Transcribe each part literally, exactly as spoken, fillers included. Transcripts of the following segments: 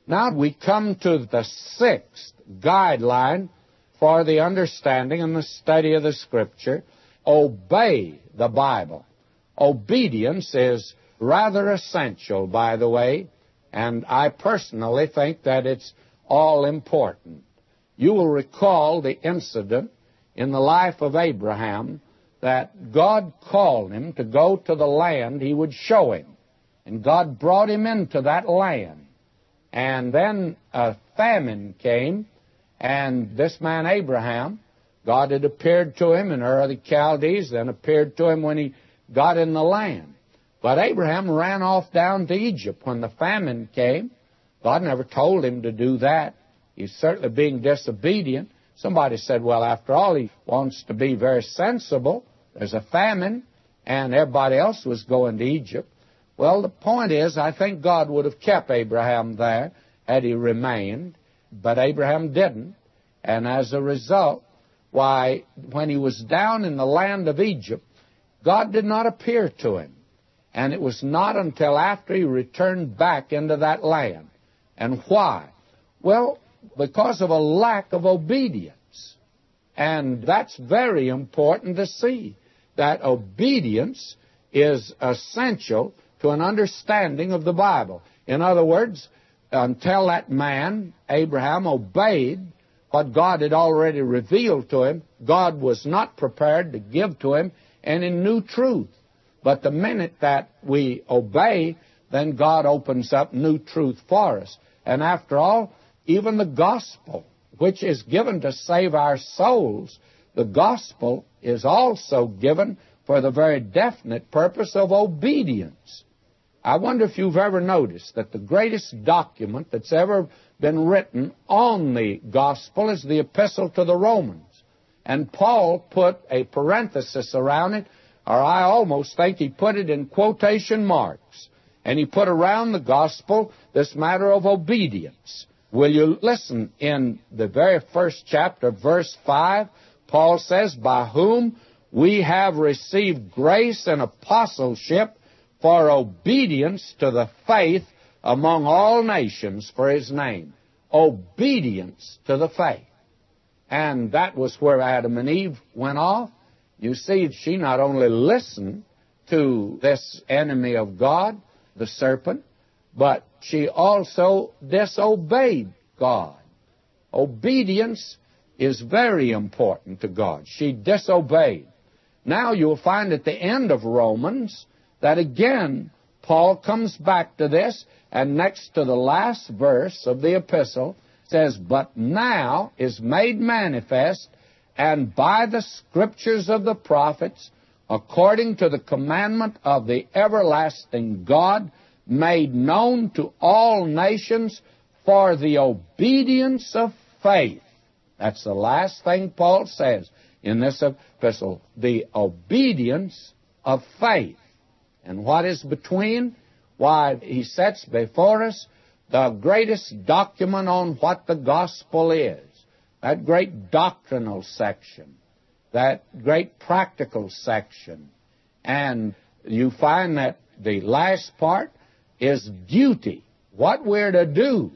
Now we come to the sixth guideline for the understanding and the study of the Scripture. Obey the Bible. Obedience is rather essential, by the way, and I personally think that it's all important. You will recall the incident in the life of Abraham that God called him to go to the land he would show him. And God brought him into that land. And then a famine came, and this man Abraham, God had appeared to him in Ur of the Chaldees, then appeared to him when he got in the land. But Abraham ran off down to Egypt when the famine came. God never told him to do that. He's certainly being disobedient. Somebody said, well, after all, he wants to be very sensible. There's a famine, and everybody else was going to Egypt. Well, the point is, I think God would have kept Abraham there had he remained, but Abraham didn't. And as a result, why, when he was down in the land of Egypt, God did not appear to him. And it was not until after he returned back into that land. And why? Well, because of a lack of obedience. And that's very important to see, that obedience is essential to an understanding of the Bible. In other words, until that man, Abraham, obeyed what God had already revealed to him, God was not prepared to give to him any new truth. But the minute that we obey, then God opens up new truth for us. And after all, even the gospel, which is given to save our souls, the gospel is also given for the very definite purpose of obedience. I wonder if you've ever noticed that the greatest document that's ever been written on the gospel is the epistle to the Romans. And Paul put a parenthesis around it, or I almost think he put it in quotation marks. And he put around the gospel this matter of obedience. Will you listen? In the very first chapter, verse five, Paul says, by whom we have received grace and apostleship for obedience to the faith among all nations for his name. Obedience to the faith. And that was where Adam and Eve went off. You see, she not only listened to this enemy of God, the serpent, but she also disobeyed God. Obedience is very important to God. She disobeyed. Now you'll find at the end of Romans that again, Paul comes back to this, and next to the last verse of the epistle says, but now is made manifest, and by the scriptures of the prophets, according to the commandment of the everlasting God, made known to all nations for the obedience of faith. That's the last thing Paul says in this epistle, the obedience of faith. And what is between? Why, he sets before us the greatest document on what the gospel is, that great doctrinal section, that great practical section. And you find that the last part is duty, what we're to do.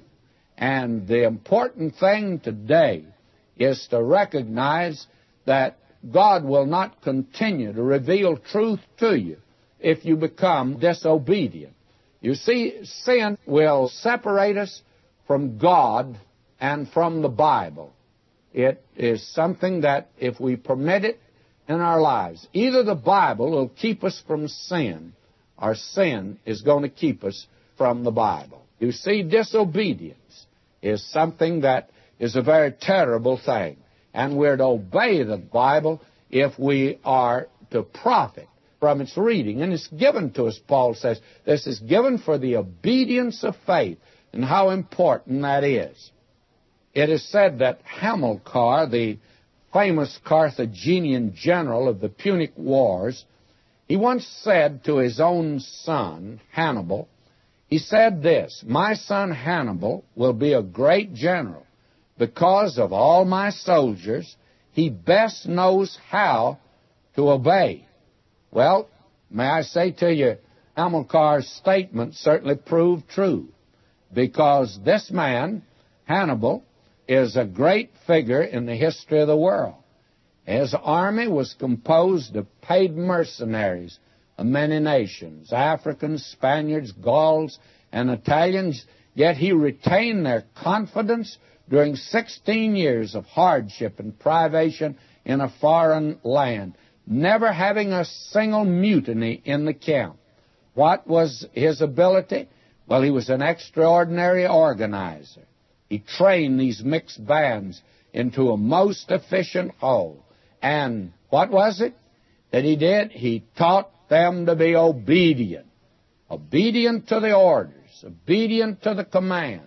And the important thing today is to recognize that God will not continue to reveal truth to you if you become disobedient. You see, sin will separate us from God and from the Bible. It is something that if we permit it in our lives, either the Bible will keep us from sin, or sin is going to keep us from the Bible. You see, disobedience is something that is a very terrible thing. And we're to obey the Bible if we are to profit from its reading. And it's given to us, Paul says. This is given for the obedience of faith, and how important that is. It is said that Hamilcar, the famous Carthaginian general of the Punic Wars, he once said to his own son, Hannibal, he said this, my son Hannibal will be a great general because of all my soldiers. He best knows how to obey. Well, may I say to you, Hamilcar's statement certainly proved true. because this man, Hannibal, is a great figure in the history of the world. His army was composed of paid mercenaries of many nations, Africans, Spaniards, Gauls, and Italians, yet he retained their confidence during sixteen years of hardship and privation in a foreign land, never having a single mutiny in the camp. What was his ability? Well, he was an extraordinary organizer. He trained these mixed bands into a most efficient whole. And what was it that he did? He taught them to be obedient, obedient to the orders, obedient to the commands.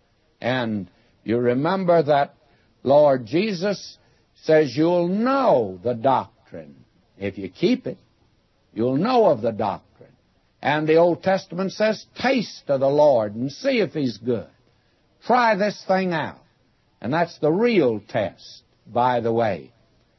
And you remember that Lord Jesus says you'll know the doctrine. If you keep it, you'll know of the doctrine. And the Old Testament says, taste of the Lord and see if He's good. Try this thing out. And that's the real test, by the way.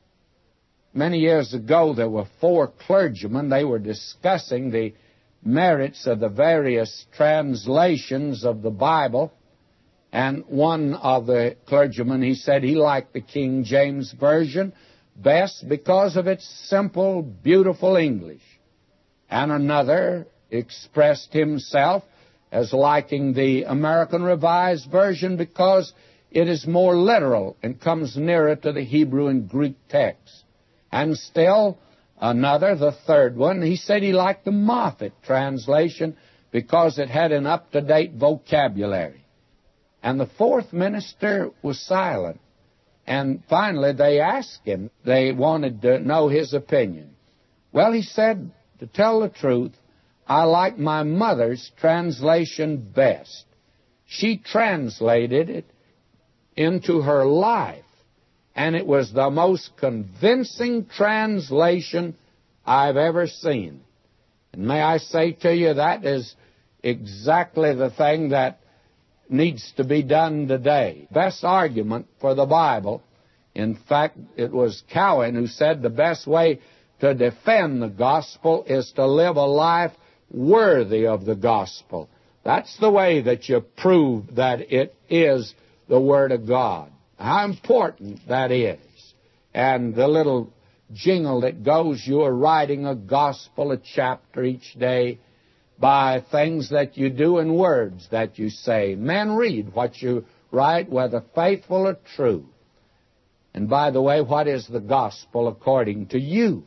Many years ago, there were four clergymen. They were discussing the merits of the various translations of the Bible. And one of the clergymen, he said he liked the King James Version best because of its simple, beautiful English. And another expressed himself as liking the American Revised Version because it is more literal and comes nearer to the Hebrew and Greek text. And still another, the third one, he said he liked the Moffat translation because it had an up-to-date vocabulary. And the fourth minister was silent. And finally they asked him, they wanted to know his opinion. Well, he said, to tell the truth, I like my mother's translation best. She translated it into her life, and it was the most convincing translation I've ever seen. And may I say to you, that is exactly the thing that needs to be done today. Best argument for the Bible. In fact, it was Cowan who said the best way to defend the gospel is to live a life worthy of the gospel. That's the way that you prove that it is the Word of God. How important that is. And the little jingle that goes, you are writing a gospel, a chapter each day by things that you do and words that you say. Men read what you write, whether faithful or true. And by the way, what is the gospel according to you?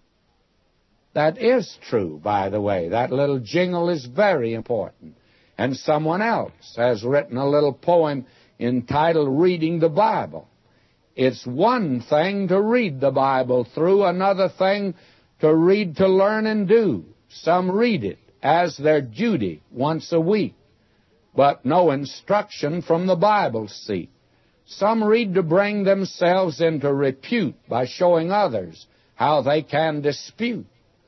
That is true, by the way. That little jingle is very important. And someone else has written a little poem entitled Reading the Bible. It's one thing to read the Bible through, another thing to read to learn and do. Some read it as their duty once a week, but no instruction from the Bible seat. Some read to bring themselves into repute by showing others how they can dispute.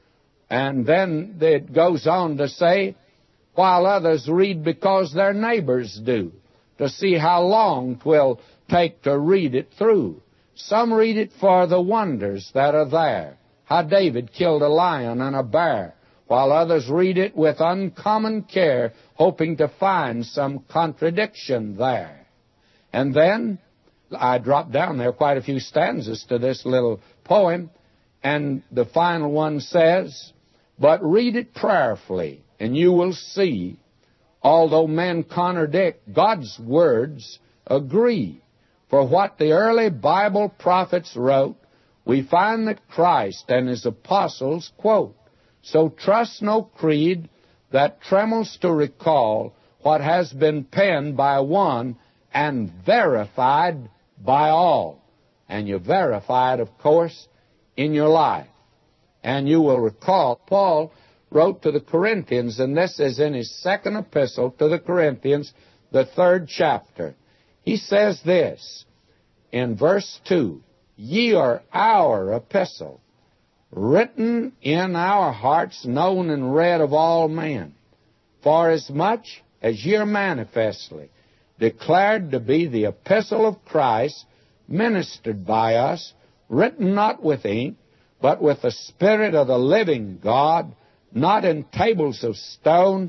And then it goes on to say, while others read because their neighbors do, to see how long 'twill take to read it through. Some read it for the wonders that are there, how David killed a lion and a bear, while others read it with uncommon care, hoping to find some contradiction there. And then I dropped down there quite a few stanzas to this little poem, and the final one says, but read it prayerfully, and you will see, although men contradict, God's words agree. For what the early Bible prophets wrote, we find that Christ and His apostles quote. So trust no creed that trembles to recall what has been penned by one and verified by all. And you verify it, of course, in your life. And you will recall, Paul wrote to the Corinthians, and this is in his second epistle to the Corinthians, the third chapter. He says this in verse two, ye are our epistle, written in our hearts, known and read of all men, for as much as ye are manifestly declared to be the epistle of Christ, ministered by us, written not with ink, but with the Spirit of the living God, not in tables of stone,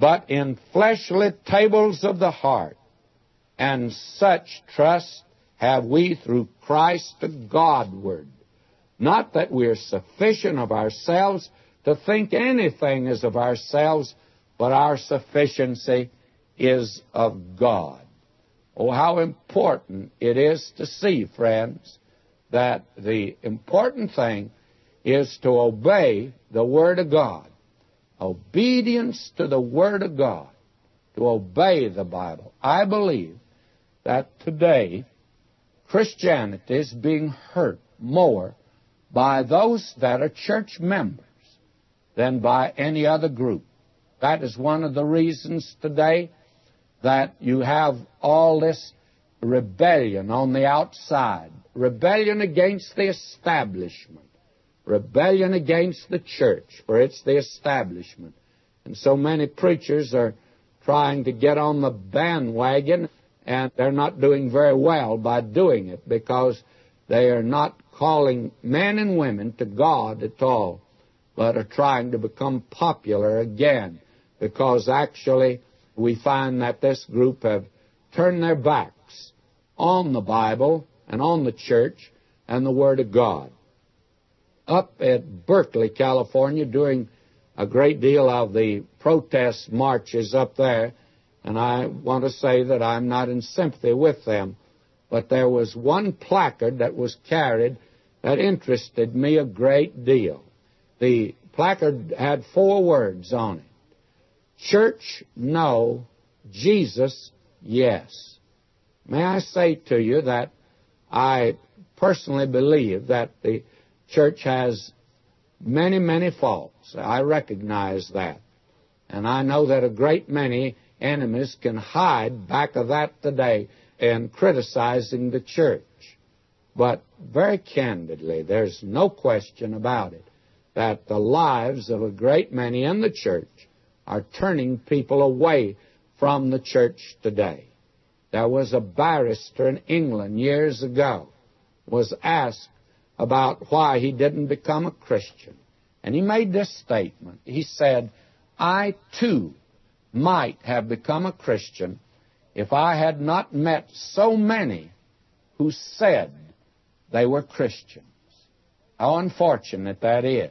but in fleshly tables of the heart. And such trust have we through Christ Godward. Not that we are sufficient of ourselves to think anything is of ourselves, but our sufficiency is of God. Oh, how important it is to see, friends, that the important thing is to obey the Word of God. Obedience to the Word of God, to obey the Bible. I believe that today Christianity is being hurt more by those that are church members than by any other group. That is one of the reasons today that you have all this rebellion on the outside, rebellion against the establishment, rebellion against the church, for it's the establishment. And so many preachers are trying to get on the bandwagon, and they're not doing very well by doing it, because they are not calling men and women to God at all, but are trying to become popular again, because actually we find that this group have turned their backs on the Bible and on the church and the Word of God. Up at Berkeley, California, during a great deal of the protest marches up there, and I want to say that I'm not in sympathy with them, but there was one placard that was carried that interested me a great deal. The placard had four words on it: Church, no; Jesus, yes. May I say to you that I personally believe that the church has many, many faults. I recognize that. And I know that a great many enemies can hide back of that today in criticizing the church. But very candidly, there's no question about it that the lives of a great many in the church are turning people away from the church today. There was a barrister in England years ago was asked about why he didn't become a Christian. And he made this statement. He said, I too might have become a Christian if I had not met so many who said they were Christians. How unfortunate that is.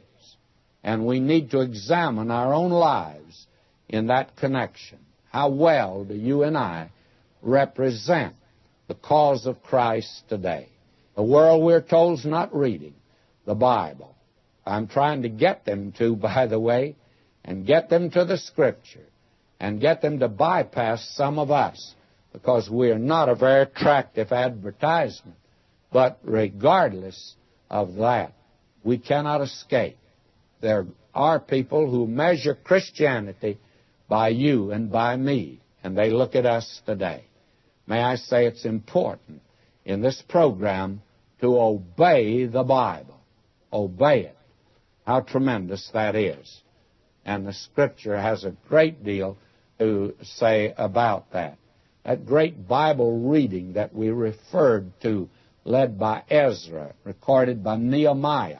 And we need to examine our own lives in that connection. How well do you and I represent the cause of Christ today? The world, we're told, is not reading the Bible. I'm trying to get them to, by the way, and get them to the Scripture, and get them to bypass some of us, because we are not a very attractive advertisement. But regardless of that, we cannot escape. There are people who measure Christianity by you and by me, and they look at us today. May I say it's important in this program to obey the Bible. Obey it. How tremendous that is. And the Scripture has a great deal to say about that. That great Bible reading that we referred to, led by Ezra, recorded by Nehemiah.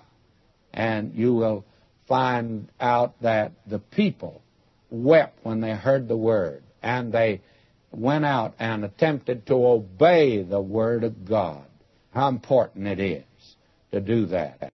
And you will find out that the people wept when they heard the Word, and they went out and attempted to obey the Word of God. How important it is to do that.